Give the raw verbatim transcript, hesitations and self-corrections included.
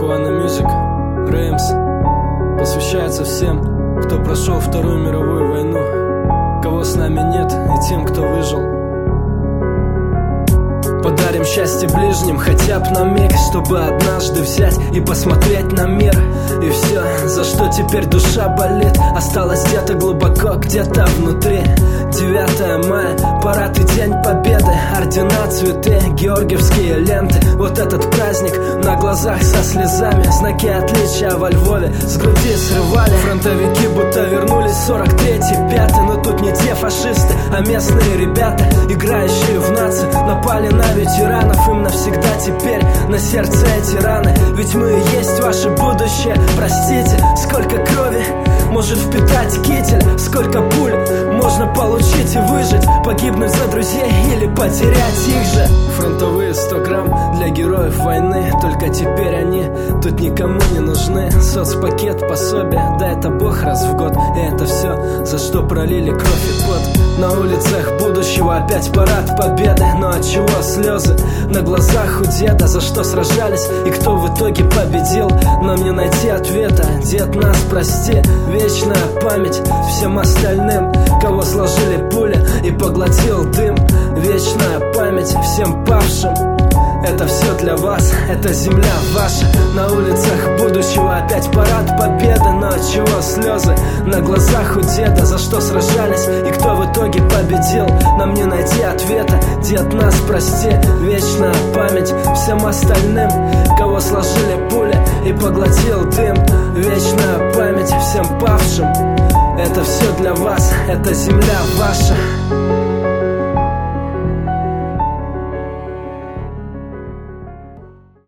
Хуана Мьюзик, Реймс посвящается всем, кто прошел Вторую мировую войну, кого с нами нет, и тем, кто выжил. Подарим счастье ближним хотя бы на миг, чтобы однажды взять и посмотреть на мир. И все, за что теперь душа болит, осталось где-то глубоко, где-то внутри. Девятое мая, парад и День Победы, ордена, цветы, георгиевские ленты. Вот этот праздник на глазах со слезами, знаки отличия во Львове с груди срывали. Фронтовики будто вернулись сорок третий, пятый, но тут не те фашисты, а местные ребята, играющие в нации, напали на ветеранов. Им навсегда теперь на сердце эти раны, ведь мы и есть ваше будущее. Простите, сколько крови может впитать китель, сколько пуль можно получить и выжить, погибнуть за друзей или потерять их же. Фронтовые сто грамм для героев войны, только теперь они тут никому не нужны. Соцпакет, пособие, да это бог раз в год, и это все, за что пролили кровь и пот. На улицах будущего опять парад победы, но от чего слезы на глазах у деда? За что сражались и кто в итоге победил? Нам не найти ответа, дед нас прости. Вечная память всем остальным, кого сложили пули и поглотил дым. Вечная память всем павшим. Это все для вас, это земля ваша. На улицах будущего опять парад победы, но от чего слезы на глазах у деда? За что сражались и кто в итоге победил? Нам не найти ответа, дед нас прости. Вечная память всем остальным, кого сложили пули и поглотил дым. Вечная память всем павшим. Это все для вас, это земля ваша.